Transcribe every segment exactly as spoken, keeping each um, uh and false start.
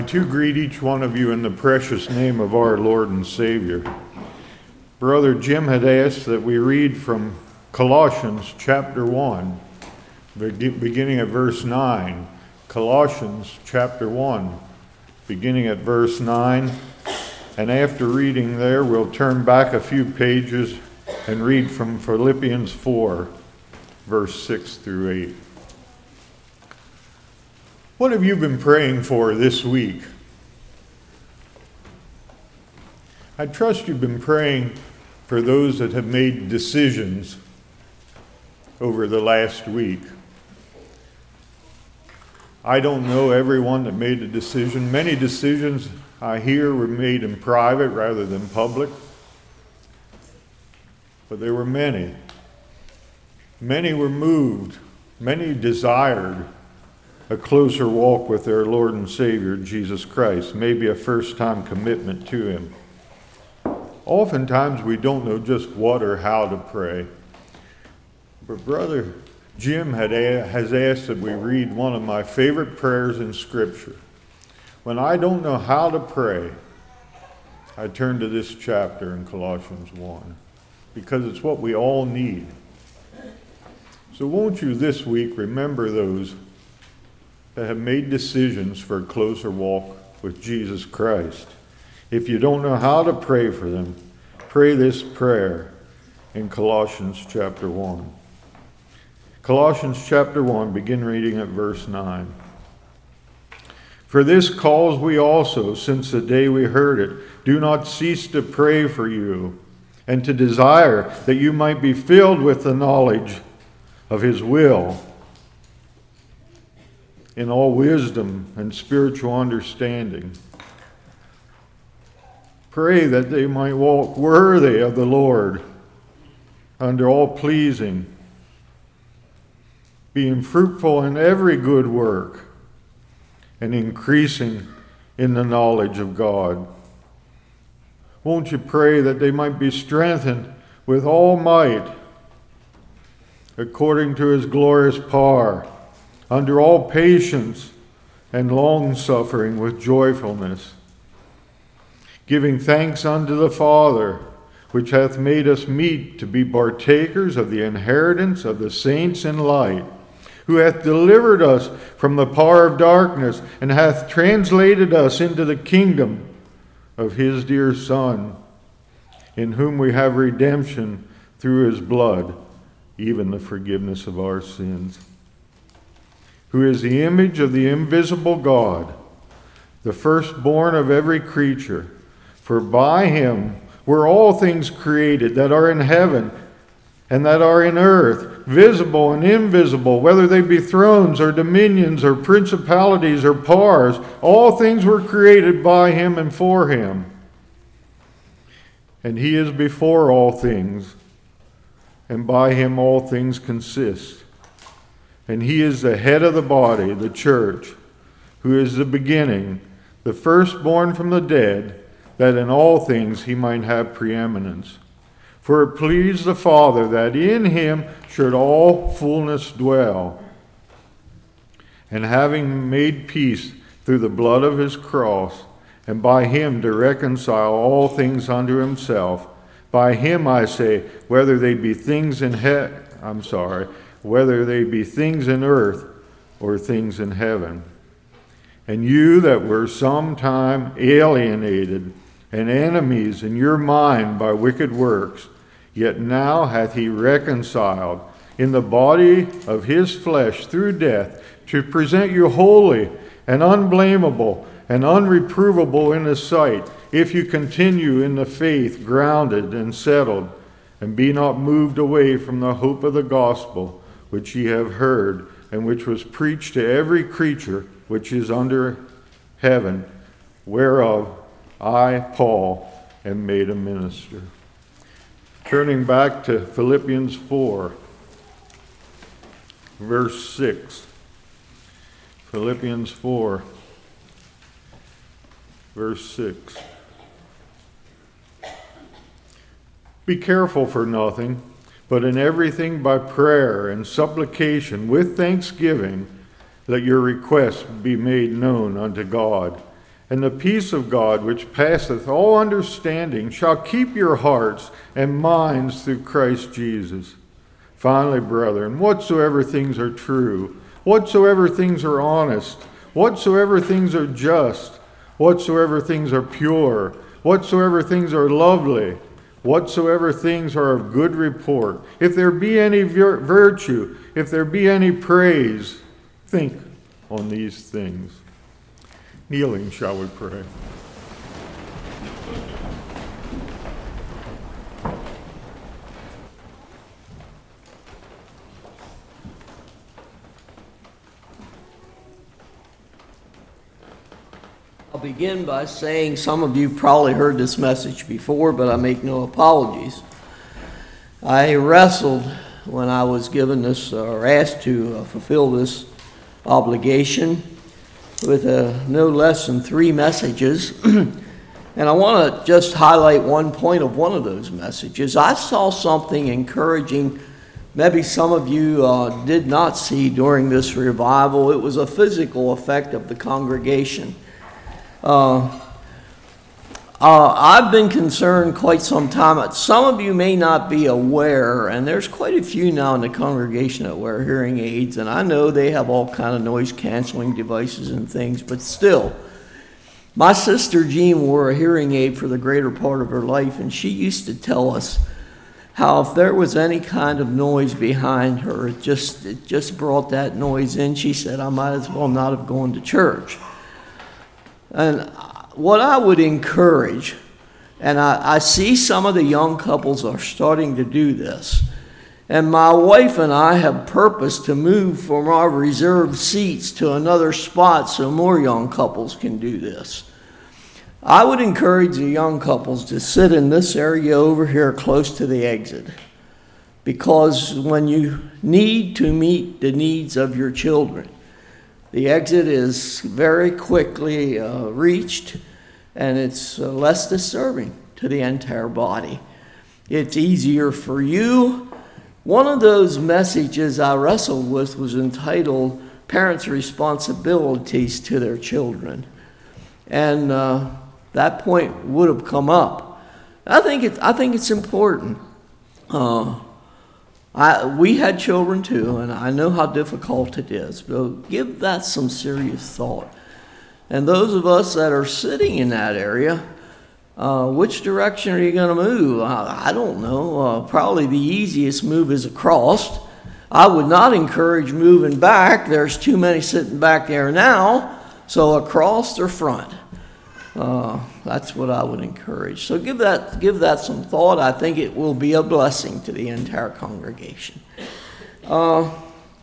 To greet each one of you in the precious name of our Lord and Savior. Brother Jim had asked that we read from Colossians chapter one, beginning at verse nine. Colossians chapter one, beginning at verse nine. And after reading there, we'll turn back a few pages and read from Philippians four, verse six through eight. What have you been praying for this week? I trust you've been praying for those that have made decisions over the last week. I don't know everyone that made a decision. Many decisions I hear were made in private rather than public. But there were many. Many were moved. Many desired a closer walk with their Lord and Savior, Jesus Christ, maybe a first-time commitment to Him. Oftentimes we don't know just what or how to pray. But Brother Jim had a- has asked that we read one of my favorite prayers in Scripture. When I don't know how to pray, I turn to this chapter in Colossians one, because it's what we all need. So won't you this week remember those that have made decisions for a closer walk with Jesus Christ. If you don't know how to pray for them, pray this prayer in Colossians chapter one. Colossians chapter one, begin reading at verse nine. For this cause we also, since the day we heard it, do not cease to pray for you, and to desire that you might be filled with the knowledge of His will, in all wisdom and spiritual understanding. Pray that they might walk worthy of the Lord, under all pleasing, being fruitful in every good work, and increasing in the knowledge of God. Won't you pray that they might be strengthened with all might, according to His glorious power, under all patience and long-suffering with joyfulness, giving thanks unto the Father, which hath made us meet to be partakers of the inheritance of the saints in light, who hath delivered us from the power of darkness, and hath translated us into the kingdom of His dear Son, in whom we have redemption through His blood, even the forgiveness of our sins, who is the image of the invisible God, the firstborn of every creature. For by Him were all things created that are in heaven and that are in earth, visible and invisible, whether they be thrones or dominions or principalities or powers. All things were created by Him and for Him. And He is before all things, and by Him all things consist. And He is the head of the body, the church, who is the beginning, the firstborn from the dead, that in all things He might have preeminence. For it pleased the Father that in Him should all fullness dwell. And having made peace through the blood of His cross, and by Him to reconcile all things unto Himself, by Him I say, whether they be things in he- I'm sorry, whether they be things in earth or things in heaven. And you that were sometime alienated and enemies in your mind by wicked works, yet now hath He reconciled in the body of His flesh through death, to present you holy and unblameable and unreprovable in His sight, if you continue in the faith, grounded and settled, and be not moved away from the hope of the gospel, which ye have heard, and which was preached to every creature which is under heaven, whereof I, Paul, am made a minister. Turning back to Philippians four, verse six. Philippians four, verse six. Be careful for nothing, but in everything by prayer and supplication with thanksgiving, let your requests be made known unto God. And the peace of God, which passeth all understanding, shall keep your hearts and minds through Christ Jesus. Finally, brethren, whatsoever things are true, whatsoever things are honest, whatsoever things are just, whatsoever things are pure, whatsoever things are lovely, whatsoever things are of good report, if there be any vir- virtue, if there be any praise, think on these things. Kneeling, shall we pray? I'll begin by saying some of you probably heard this message before, but I make no apologies. I wrestled when I was given this, or asked to uh, fulfill this obligation, with uh, no less than three messages. And I want to just highlight one point of one of those messages. I saw something encouraging maybe some of you uh, did not see during this revival. It was a physical effect of the congregation. Uh, uh, I've been concerned quite some time. Some of you may not be aware, and there's quite a few now in the congregation that wear hearing aids, and I know they have all kind of noise-canceling devices and things, but still, my sister Jean wore a hearing aid for the greater part of her life, and she used to tell us how if there was any kind of noise behind her, it just it just brought that noise in. She said, I might as well not have gone to church. And what I would encourage, and I, I see some of the young couples are starting to do this, and my wife and I have purposed to move from our reserved seats to another spot so more young couples can do this. I would encourage the young couples to sit in this area over here close to the exit, because when you need to meet the needs of your children, the exit is very quickly uh, reached, and it's uh, less disturbing to the entire body. It's easier for you. One of those messages I wrestled with was entitled Parents' Responsibilities to Their Children. And uh, that point would have come up. I think, it, I think it's important. Uh, I, we had children too, and I know how difficult it is, but give that some serious thought. And those of us that are sitting in that area, uh, which direction are you going to move? I, I don't know. Uh, probably the easiest move is across. I would not encourage moving back. There's too many sitting back there now, so across or front. Uh, that's what I would encourage. So give that give that some thought. I think it will be a blessing to the entire congregation. Uh,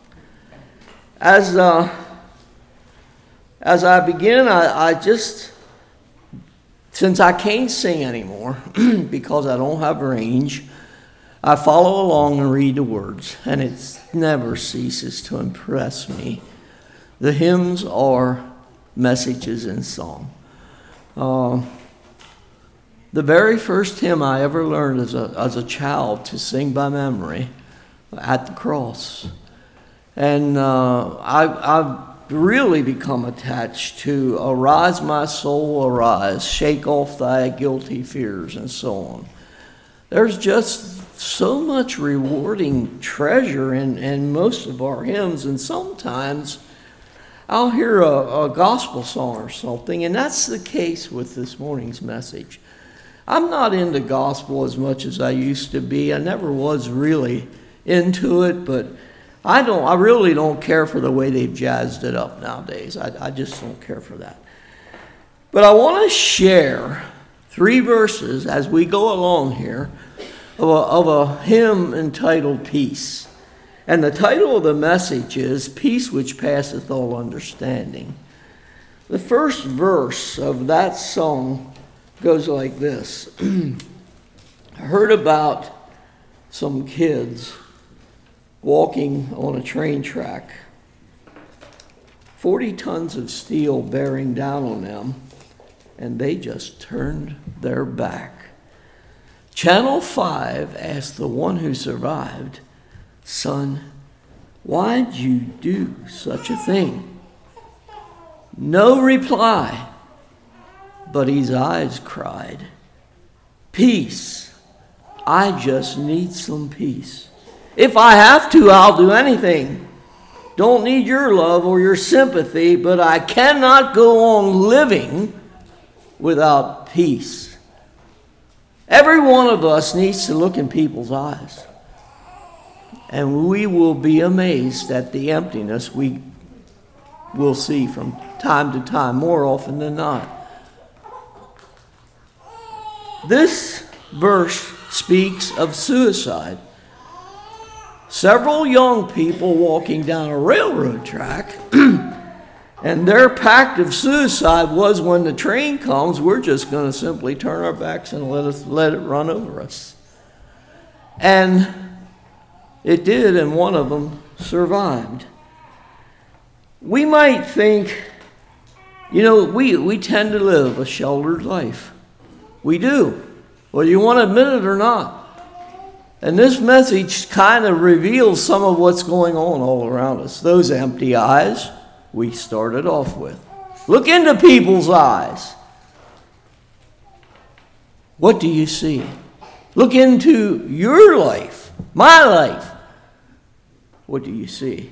as uh, as I begin, I, I just, since I can't sing anymore because I don't have range, I follow along and read the words, and it never ceases to impress me. The hymns are messages in song. Uh, the very first hymn I ever learned as a as a child to sing by memory, At the Cross. And uh, I, I've really become attached to Arise, my soul, arise, shake off thy guilty fears, and so on. There's just so much rewarding treasure in, in most of our hymns, and sometimes I'll hear a, a gospel song or something, and that's the case with this morning's message. I'm not into gospel as much as I used to be. I never was really into it, but I don't. I really don't care for the way they've jazzed it up nowadays. I, I just don't care for that. But I want to share three verses as we go along here of a, of a hymn entitled Peace. And the title of the message is Peace Which Passeth All Understanding. The first verse of that song goes like this. I heard about some kids walking on a train track, forty tons of steel bearing down on them, and they just turned their back. Channel five asked the one who survived, "Son, why'd you do such a thing?" No reply. But his eyes cried, peace. I just need some peace. If I have to, I'll do anything. Don't need your love or your sympathy, but I cannot go on living without peace. Every one of us needs to look in people's eyes, and we will be amazed at the emptiness we will see from time to time, more often than not. This verse speaks of suicide. Several young people walking down a railroad track, and their pact of suicide was, when the train comes, we're just going to simply turn our backs and let us let it run over us. And it did, and one of them survived. We might think, you know, we, we tend to live a sheltered life. We do, whether you want to admit it or not. And this message kind of reveals some of what's going on all around us. Those empty eyes we started off with. Look into people's eyes. What do you see? Look into your life, my life. What do you see?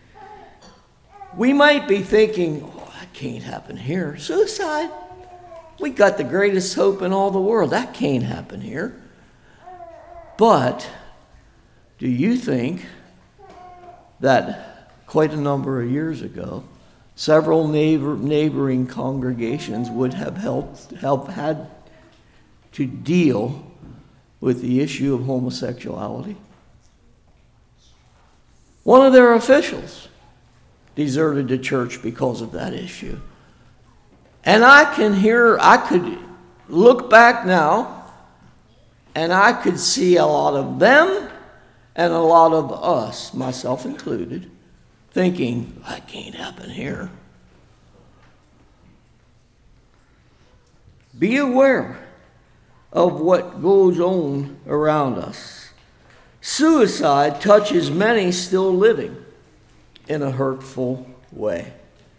We might be thinking, oh, that can't happen here. Suicide? We got the greatest hope in all the world. That can't happen here. But do you think that quite a number of years ago, several neighbor, neighboring congregations would have helped, help, had to deal with the issue of homosexuality? One of their officials deserted the church because of that issue. And I can hear, I could look back now, and I could see a lot of them and a lot of us, myself included, thinking, that can't happen here. Be aware of what goes on around us. Suicide touches many still living in a hurtful way.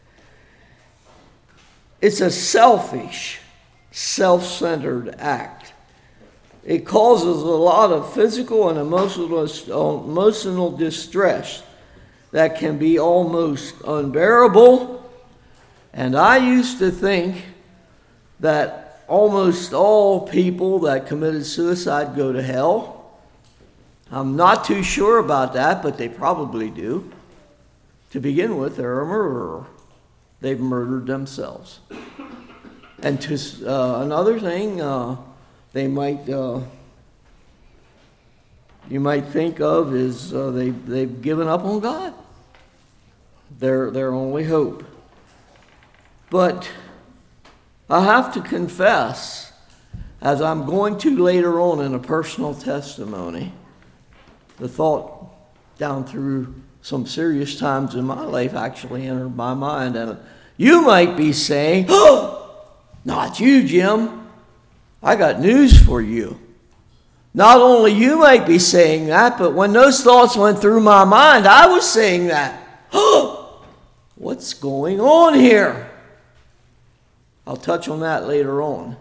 It's a selfish, self-centered act. It causes a lot of physical and emotional, emotional distress that can be almost unbearable. And I used to think that almost all people that committed suicide go to hell. I'm not too sure about that, but they probably do. To begin with, they're a murderer. They've murdered themselves. And to uh, another thing, uh, they might, uh, you might think of is uh, they, they've given up on God. Their, their only hope. But I have to confess, as I'm going to later on in a personal testimony, the thought down through some serious times in my life actually entered my mind. And you might be saying, oh, not you, Jim. I got news for you. Not only you might be saying that, but when those thoughts went through my mind, I was saying that. Oh, what's going on here? I'll touch on that later on.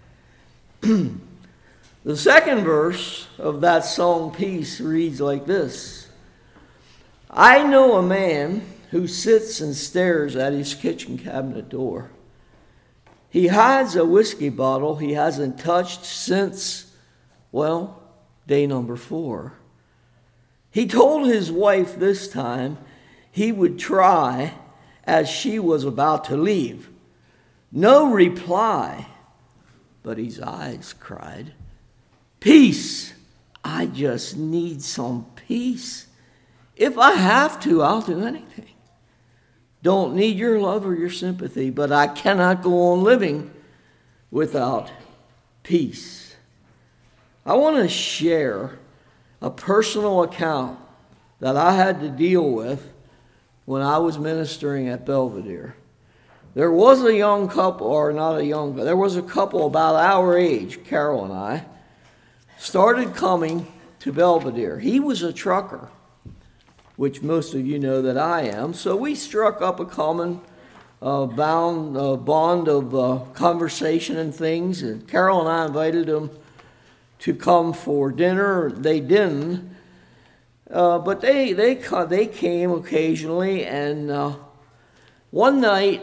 The second verse of that song, Peace, reads like this. I know a man who sits and stares at his kitchen cabinet door. He hides a whiskey bottle he hasn't touched since, well, day number four. He told his wife this time he would try as she was about to leave. No reply, but his eyes cried, peace. I just need some peace. If I have to, I'll do anything. Don't need your love or your sympathy, but I cannot go on living without peace. I want to share a personal account that I had to deal with when I was ministering at Belvedere. There was a young couple, or not a young, there was a couple about our age, Carol and I, started coming to Belvedere. He was a trucker, which most of you know that I am. So we struck up a common uh, bound uh, bond of uh, conversation and things. And Carol and I invited them to come for dinner. They didn't, uh, but they they they came occasionally. And uh, one night,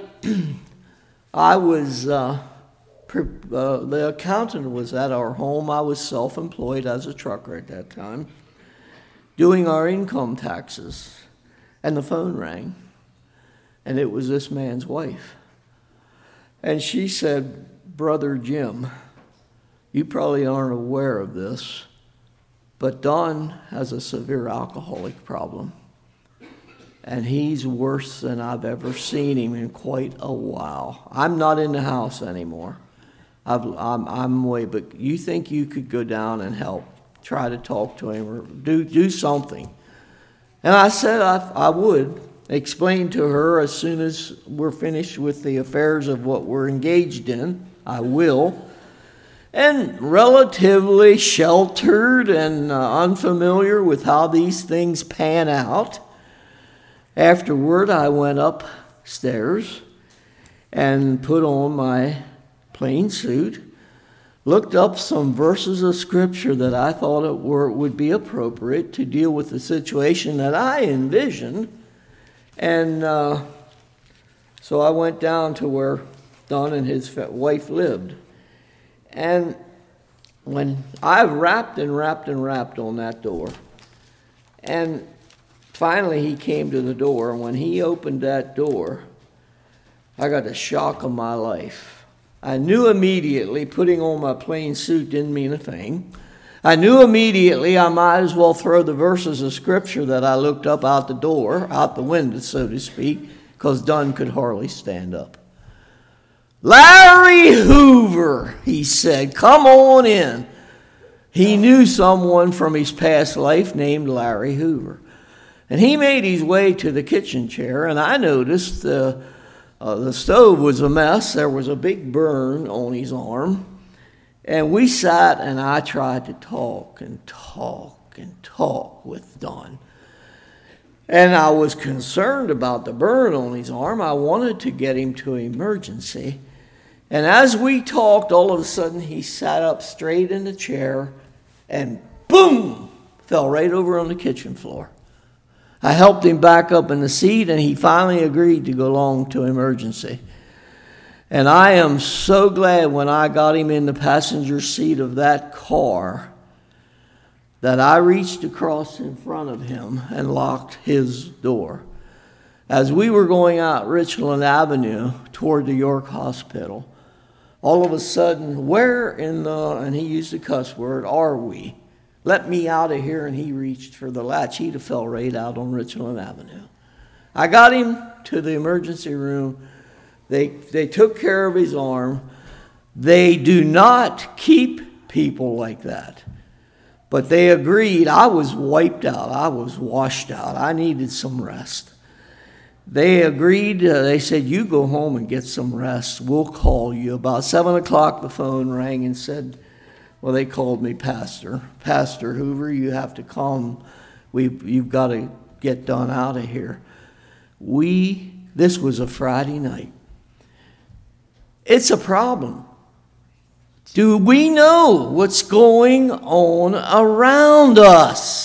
I was uh, pre- uh, the accountant was at our home. I was self-employed as a trucker at that time, doing our income taxes, and the phone rang, and it was this man's wife. And she said, "Brother Jim, you probably aren't aware of this, but Don has a severe alcoholic problem, and he's worse than I've ever seen him in quite a while. I'm not in the house anymore. I've, I'm, I'm away, but you think you could go down and help, try to talk to him or do, do something?" And I said I, I would explain to her as soon as we're finished with the affairs of what we're engaged in. I will. And relatively sheltered and uh, unfamiliar with how these things pan out, afterward I went upstairs and put on my plain suit, looked up some verses of Scripture that I thought it were, would be appropriate to deal with the situation that I envisioned. And uh, so I went down to where Don and his wife lived. And when I rapped and rapped and rapped on that door, and finally he came to the door, and when he opened that door, I got the shock of my life. I knew immediately putting on my plain suit didn't mean a thing. I knew immediately I might as well throw the verses of Scripture that I looked up out the door, out the window, so to speak, because Dunn could hardly stand up. "Larry Hoover," he said, "come on in." He knew someone from his past life named Larry Hoover. And he made his way to the kitchen chair, and I noticed the, uh, the stove was a mess. There was a big burn on his arm. And we sat, and I tried to talk and talk and talk with Don. And I was concerned about the burn on his arm. I wanted to get him to emergency. And as we talked, all of a sudden he sat up straight in the chair and boom, fell right over on the kitchen floor. I helped him back up in the seat, and he finally agreed to go along to emergency. And I am so glad when I got him in the passenger seat of that car that I reached across in front of him and locked his door. As we were going out Richland Avenue toward the York Hospital, all of a sudden, "Where in the," and he used a cuss word, "are we? Let me out of here." And he reached for the latch. He'd have fell right out on Richland Avenue. I got him to the emergency room. They, they took care of his arm. They do not keep people like that. But they agreed. I was wiped out. I was washed out. I needed some rest. They agreed. Uh, they said, "You go home and get some rest. We'll call you." About seven o'clock, the phone rang and said, well, they called me Pastor. "Pastor Hoover, you have to come. We, you've got to get Don out of here." We, this was a Friday night. It's a problem. Do we know what's going on around us?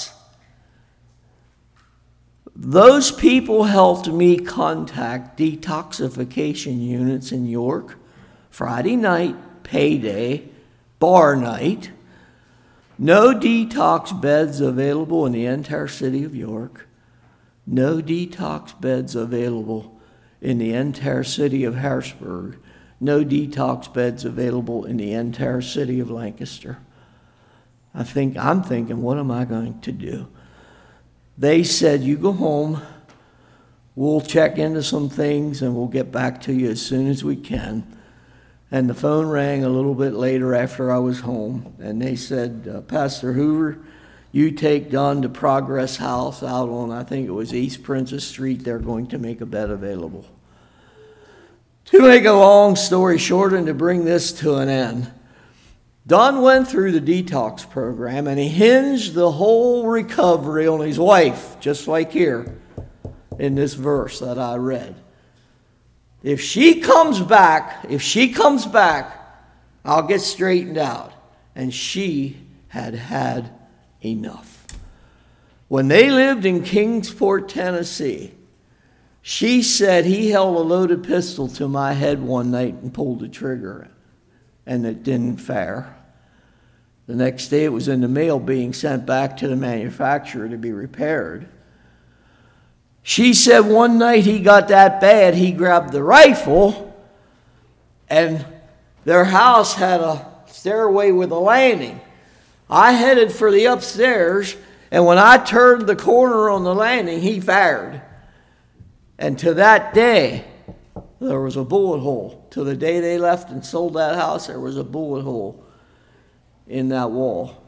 Those people helped me contact detoxification units in York. Friday night, payday, bar night. No detox beds available in the entire city of York. No detox beds available in the entire city of Harrisburg. No detox beds available in the entire city of Lancaster. I think, I'm thinking, what am I going to do? They said, "You go home, we'll check into some things, and we'll get back to you as soon as we can." And the phone rang a little bit later after I was home, and they said, uh, "Pastor Hoover, you take Don to Progress House out on, I think it was East Princess Street. They're going to make a bed available." To make a long story short and to bring this to an end, Don went through the detox program, and he hinged the whole recovery on his wife, just like here in this verse that I read. if she comes back, if she comes back, I'll get straightened out. And she had had enough. When they lived in Kingsport, Tennessee, she said he held a loaded pistol to my head one night and pulled the trigger, and it didn't fire. The next day it was in the mail being sent back to the manufacturer to be repaired. She said one night he got that bad, he grabbed the rifle, and their house had a stairway with a landing. I headed for the upstairs, and when I turned the corner on the landing, he fired. And to that day, there was a bullet hole. To the day they left and sold that house, there was a bullet hole in that wall.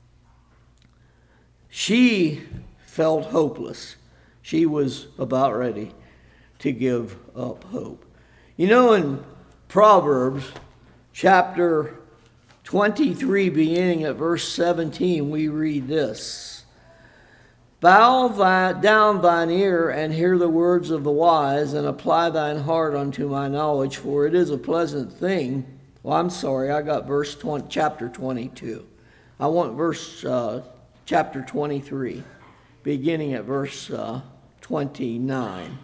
She felt hopeless. She was about ready to give up hope. You know, in Proverbs chapter twenty-three, beginning at verse seventeen, we read this. Bow thy, down thine ear and hear the words of the wise, and apply thine heart unto my knowledge, for it is a pleasant thing. Well, I'm sorry, I got verse twenty, chapter twenty-two. I want verse uh, chapter twenty-three, beginning at verse uh, twenty-nine.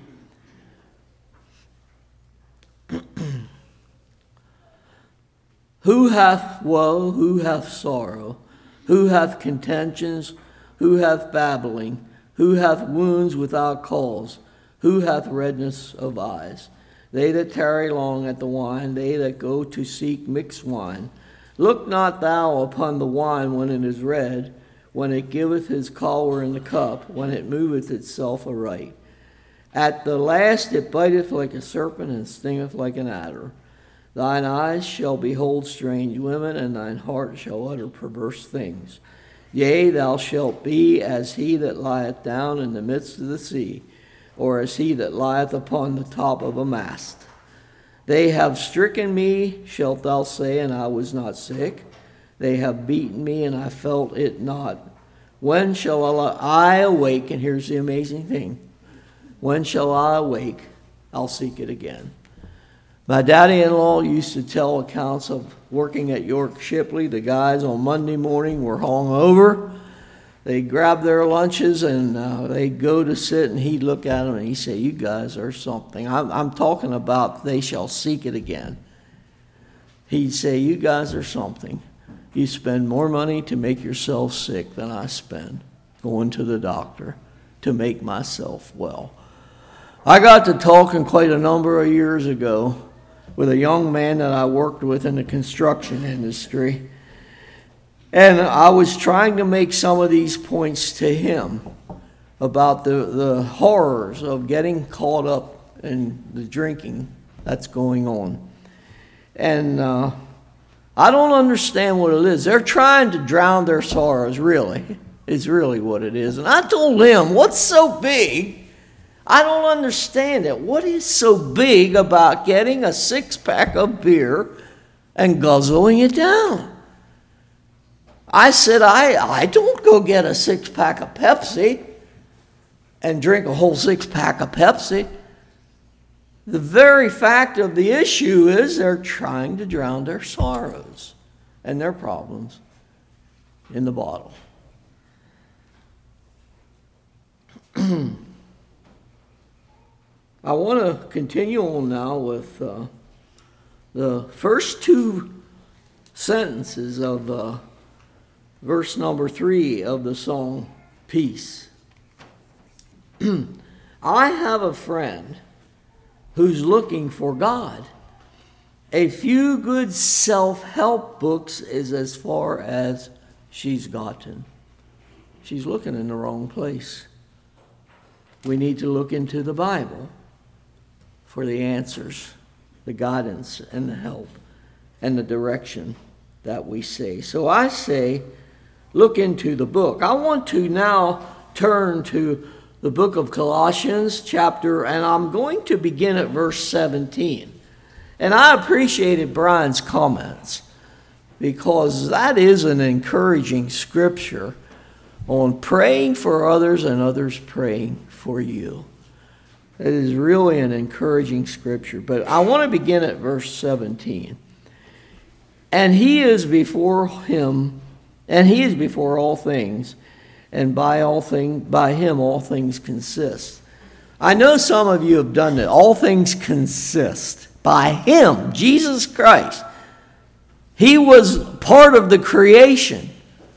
Who hath woe? Who hath sorrow? Who hath contentions? Who hath babbling? Who hath wounds without cause? Who hath redness of eyes? They that tarry long at the wine, they that go to seek mixed wine. Look not thou upon the wine when it is red, when it giveth his choler in the cup, when it moveth itself aright. At the last it biteth like a serpent, and stingeth like an adder. Thine eyes shall behold strange women, and thine heart shall utter perverse things. Yea, thou shalt be as he that lieth down in the midst of the sea, or as he that lieth upon the top of a mast. They have stricken me, shalt thou say, and I was not sick. They have beaten me, and I felt it not. When shall I awake? And here's the amazing thing. When shall I awake? I'll seek it again. My daddy-in-law used to tell accounts of working at York Shipley. The guys on Monday morning were hung over. They'd grab their lunches and uh, they'd go to sit, and he'd look at them and he'd say, you guys are something. I'm, I'm talking about they shall seek it again. He'd say, you guys are something. You spend more money to make yourself sick than I spend going to the doctor to make myself well. I got to talking quite a number of years ago with a young man that I worked with in the construction industry. And I was trying to make some of these points to him about the, the horrors of getting caught up in the drinking that's going on. And uh, I don't understand what it is. They're trying to drown their sorrows, really. It's really what it is. And I told him, what's so big? I don't understand it. What is so big about getting a six-pack of beer and guzzling it down? I said, I, I don't go get a six-pack of Pepsi and drink a whole six-pack of Pepsi. The very fact of the issue is they're trying to drown their sorrows and their problems in the bottle. I want to continue on now with uh, the first two sentences of uh, verse number three of the song, Peace. I have a friend who's looking for God. A few good self-help books is as far as she's gotten. She's looking in the wrong place. We need to look into the Bible for the answers, the guidance, and the help, and the direction that we see. So I say, look into the book. I want to now turn to the book of Colossians, chapter, and I'm going to begin at verse seventeen. And I appreciated Brian's comments, because that is an encouraging scripture on praying for others and others praying for you. It is really an encouraging scripture. But I want to begin at verse seventeen. And he is before him, and he is before all things, and by all thing, by him all things consist. I know some of you have done that. All things consist by him, Jesus Christ. He was part of the creation,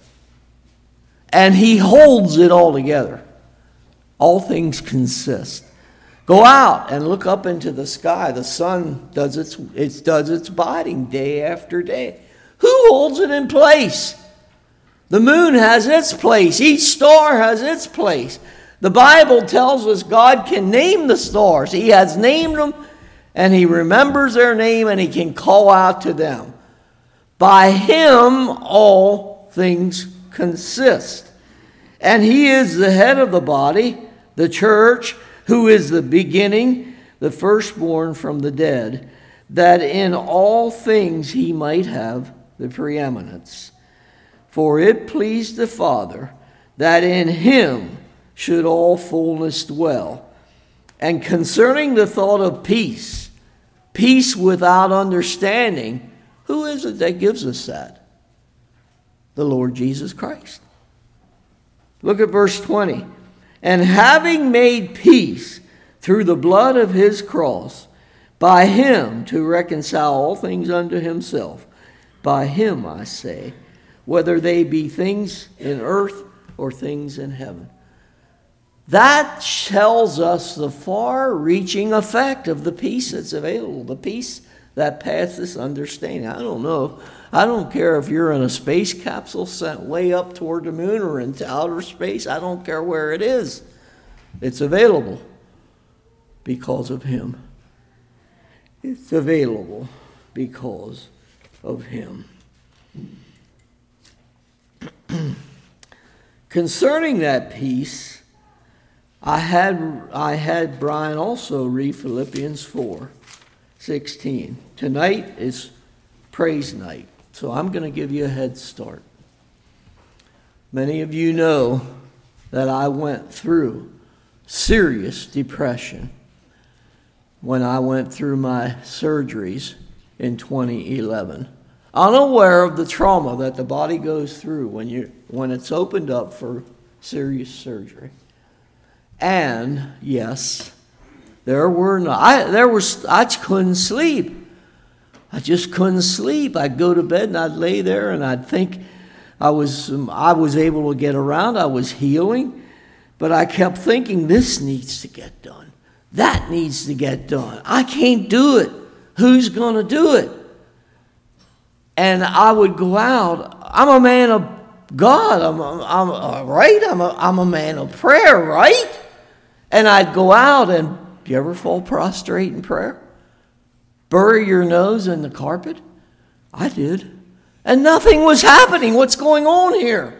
and he holds it all together. All things consist. Go out and look up into the sky. The sun does its, it does its bidding day after day. Who holds it in place? The moon has its place. Each star has its place. The Bible tells us God can name the stars. He has named them, and he remembers their name, and he can call out to them. By him all things consist. And he is the head of the body, the church, who is the beginning, the firstborn from the dead, that in all things he might have the preeminence. For it pleased the Father that in him should all fullness dwell. And concerning the thought of peace, peace without understanding, who is it that gives us that? The Lord Jesus Christ. Look at verse twenty. And having made peace through the blood of his cross, by him to reconcile all things unto himself, by him, I say, whether they be things in earth or things in heaven. That tells us the far-reaching effect of the peace that's available, the peace that passes understanding. I don't know. I don't care if you're in a space capsule sent way up toward the moon or into outer space. I don't care where it is. It's available because of him. It's available because of him. Concerning that peace, I had I had Brian also read Philippians four sixteen. Tonight is praise night, so I'm going to give you a head start. Many of you know that I went through serious depression when I went through my surgeries in twenty eleven. Unaware of the trauma that the body goes through when you when it's opened up for serious surgery. And yes, there were no, I there was I couldn't sleep. I just couldn't sleep. I'd go to bed and I'd lay there and I'd think I was um, I was able to get around. I was healing, but I kept thinking this needs to get done. That needs to get done. I can't do it. Who's going to do it? And I would go out. I'm a man of God. I'm, I'm uh, right. I'm a, I'm a man of prayer, right? And I'd go out and, do you ever fall prostrate in prayer? Bury your nose in the carpet? I did. And nothing was happening. What's going on here?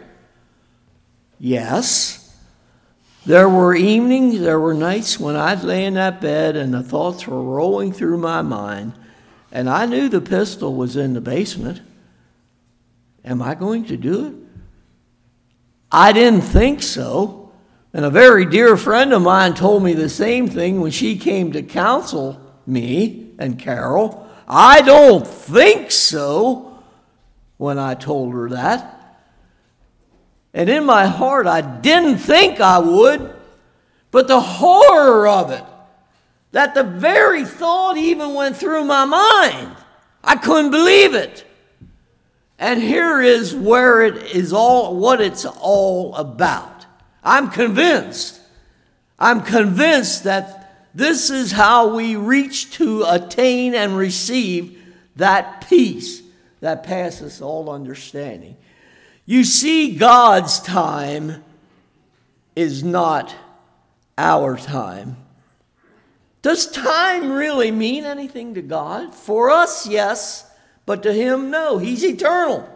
Yes. There were evenings, there were nights when I'd lay in that bed and the thoughts were rolling through my mind. And I knew the pistol was in the basement. Am I going to do it? I didn't think so. And a very dear friend of mine told me the same thing when she came to counsel me and Carol. I don't think so, when I told her that. And in my heart, I didn't think I would. But the horror of it, that the very thought even went through my mind. I couldn't believe it. And here is where it is all, what it's all about. I'm convinced. I'm convinced that this is how we reach to attain and receive that peace that passes all understanding. You see, God's time is not our time. Does time really mean anything to God? For us, yes, but to him, no. He's eternal.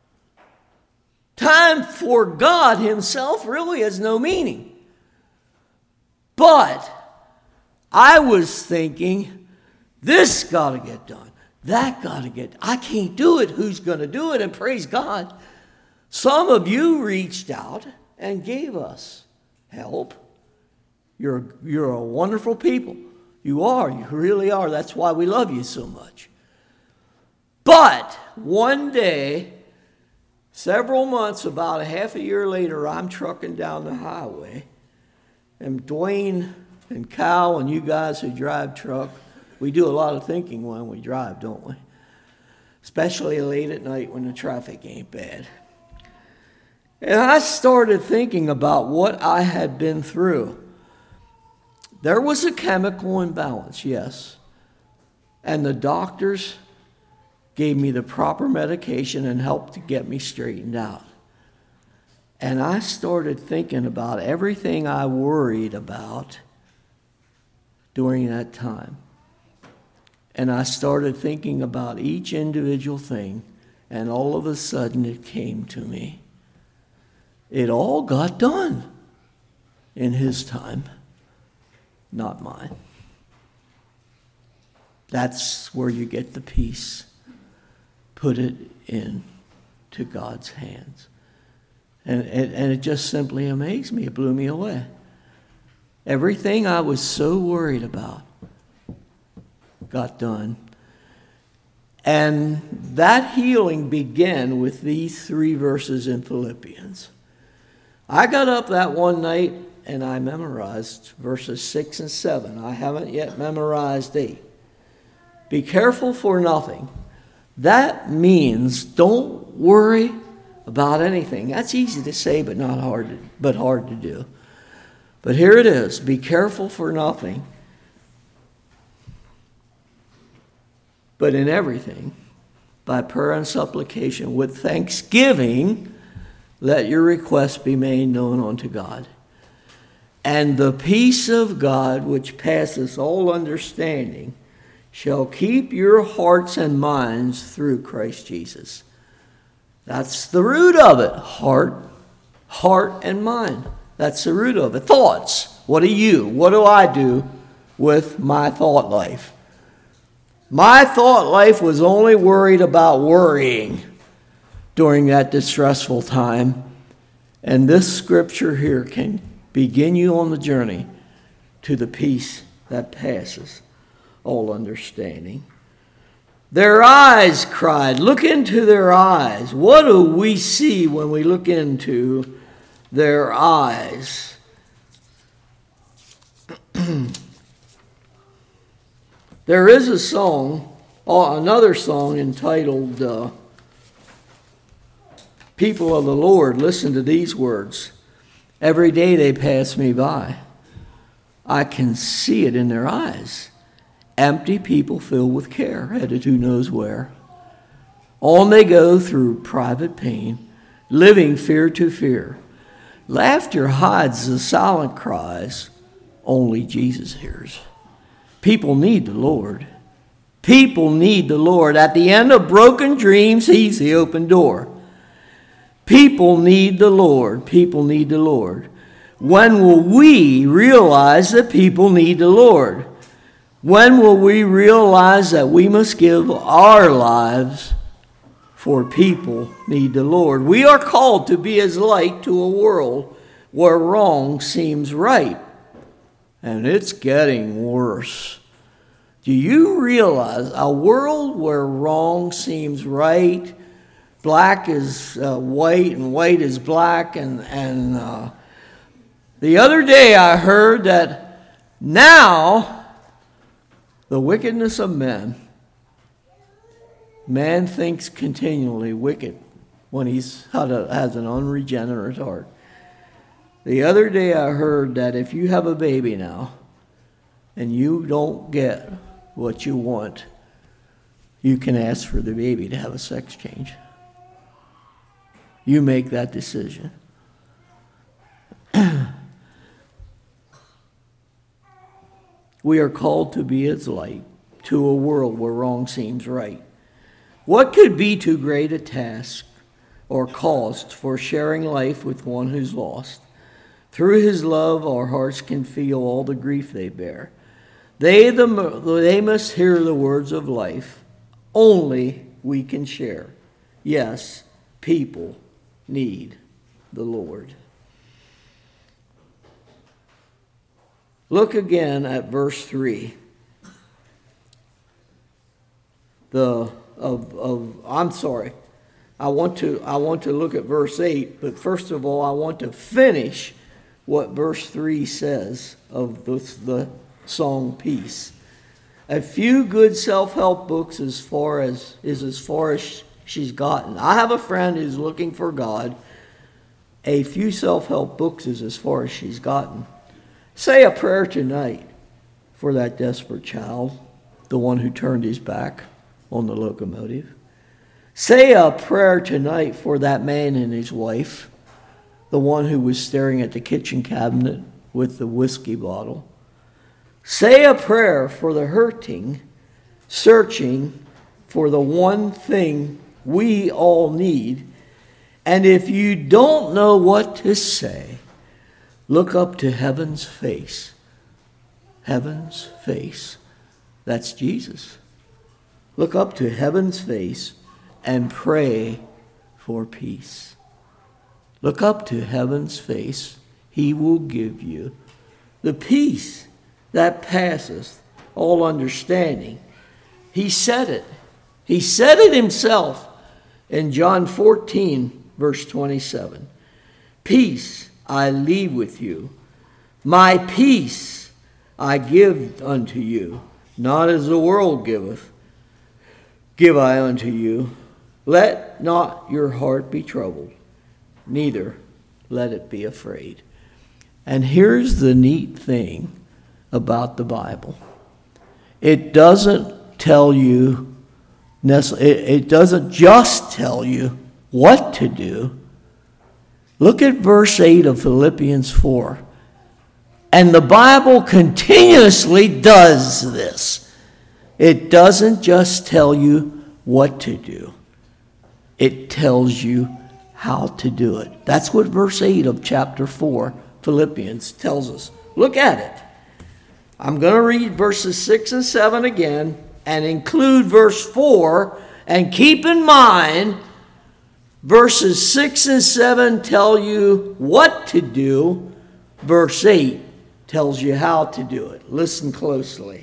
Time for God himself really has no meaning. But I was thinking, this got to get done. That got to get, I can't do it. Who's going to do it? And praise God, some of you reached out and gave us help. You're, you're a wonderful people. You are. You really are. That's why we love you so much. But one day, several months, about a half a year later, I'm trucking down the highway. And Dwayne and Kyle and you guys who drive truck, we do a lot of thinking when we drive, don't we? Especially late at night when the traffic ain't bad. And I started thinking about what I had been through. There was a chemical imbalance, yes. And the doctors gave me the proper medication and helped to get me straightened out. And I started thinking about everything I worried about during that time. And I started thinking about each individual thing, and all of a sudden it came to me. It all got done in His time, not mine. That's where you get the peace. Put it in to God's hands. And, and, and it just simply amazed me. It blew me away. Everything I was so worried about got done. And that healing began with these three verses in Philippians. I got up that one night and I memorized verses six and seven. I haven't yet memorized eight. Be careful for nothing. That means don't worry about anything. That's easy to say, but not hard to, but hard to do. But here it is. Be careful for nothing. But in everything, by prayer and supplication, with thanksgiving, let your requests be made known unto God. And the peace of God, which passeth all understanding, shall keep your hearts and minds through Christ Jesus. That's the root of it. Heart, heart and mind. That's the root of it. Thoughts. What do you, what do I do with my thought life? My thought life was only worried about worrying during that distressful time. And this scripture here can begin you on the journey to the peace that passes all understanding. Their eyes cried. Look into their eyes. What do we see when we look into their eyes? There is a song, another song entitled uh, People of the Lord. Listen to these words. Every day they pass me by. I can see it in their eyes. Empty people filled with care, headed who knows where. On they go through private pain, living fear to fear. Laughter hides the silent cries only Jesus hears. People need the Lord. People need the Lord. At the end of broken dreams, He's the open door. People need the Lord. People need the Lord. When will we realize that people need the Lord? When will we realize that we must give our lives for people need the Lord? We are called to be as light to a world where wrong seems right. And it's getting worse. Do you realize a world where wrong seems right, black is uh, white and white is black, and, and uh, the other day I heard that now the wickedness of men, man thinks continually wicked when he's had a, has an unregenerate heart. The other day I heard that if you have a baby now and you don't get what you want, you can ask for the baby to have a sex change. You make that decision. We are called to be His light to a world where wrong seems right. What could be too great a task or cost for sharing life with one who's lost? Through His love, our hearts can feel all the grief they bear. They, the, they must hear the words of life. Only we can share. Yes, people need the Lord. Look again at verse three. The of of I'm sorry. I want to I want to look at verse eight, but first of all I want to finish what verse three says of the, the song Peace. A few good self-help books as far as is as far as she's gotten. I have a friend who's looking for God. A few self-help books is as far as she's gotten. Say a prayer tonight for that desperate child, the one who turned his back on the locomotive. Say a prayer tonight for that man and his wife, the one who was staring at the kitchen cabinet with the whiskey bottle. Say a prayer for the hurting, searching for the one thing we all need. And if you don't know what to say, look up to heaven's face. Heaven's face. That's Jesus. Look up to heaven's face and pray for peace. Look up to heaven's face. He will give you the peace that passeth all understanding. He said it. He said it himself in John fourteen, verse twenty-seven. Peace I leave with you. My peace I give unto you. Not as the world giveth, give I unto you. Let not your heart be troubled, neither let it be afraid. And here's the neat thing about the Bible. It doesn't tell you, it doesn't just tell you what to do. Look at verse eight of Philippians four. And the Bible continuously does this. It doesn't just tell you what to do. It tells you how to do it. That's what verse eight of chapter four, Philippians, tells us. Look at it. I'm going to read verses six and seven again and include verse four. And keep in mind, verses six and seven tell you what to do. Verse eight tells you how to do it. Listen closely.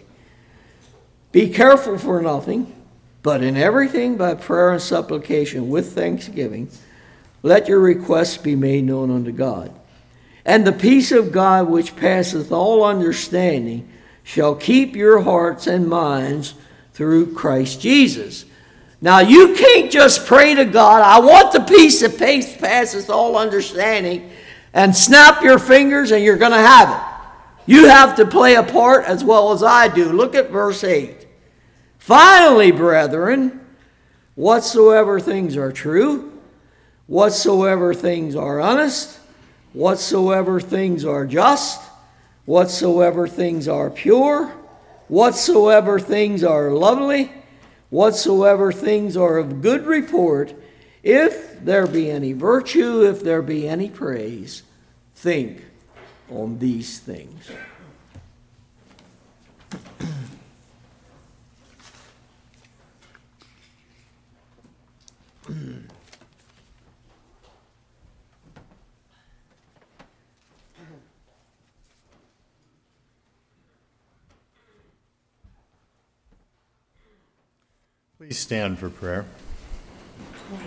Be careful for nothing, but in everything by prayer and supplication with thanksgiving, let your requests be made known unto God. And the peace of God which passeth all understanding shall keep your hearts and minds through Christ Jesus. Now you can't just pray to God, I want the peace that passeth all understanding, and snap your fingers and you're going to have it. You have to play a part as well as I do. Look at verse eight. Finally, brethren, whatsoever things are true, whatsoever things are honest, whatsoever things are just, whatsoever things are pure, whatsoever things are lovely, whatsoever things are of good report, if there be any virtue, if there be any praise, think on these things. Please stand for prayer.